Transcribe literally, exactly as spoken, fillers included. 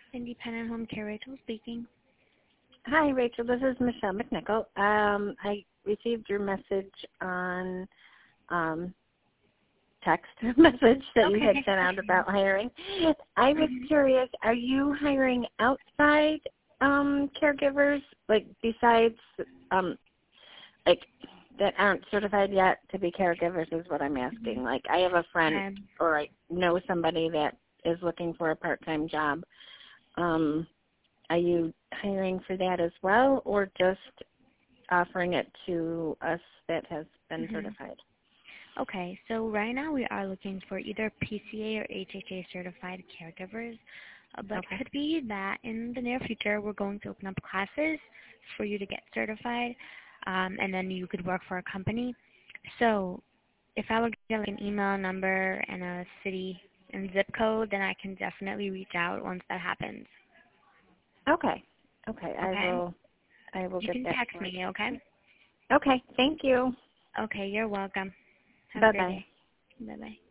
Independent Home Care, Rachel speaking. Hi, Rachel. This is Michelle McNichol. Um, I received your message on um, text message that you had Okay. sent out about hiring. I was Mhm. curious, are you hiring outside um, caregivers, like besides, um, like that aren't certified yet to be caregivers is what I'm asking. Like I have a friend Um, or I know somebody that is looking for a part-time job. Um, are you hiring for that as well, or just offering it to us that has been mhm. certified? Okay, so right now we are looking for either P C A or H H A certified caregivers, uh, but Okay. could be that in the near future we're going to open up classes for you to get certified, um, and then you could work for a company. So if I would get like an email number and a city and zip code, then I can definitely reach out once that happens. Okay. Okay. I Okay? will. I will You get can that text sorted. me, okay? Okay. Thank you. Okay, you're welcome. Have a Bye great bye. day. Bye-bye.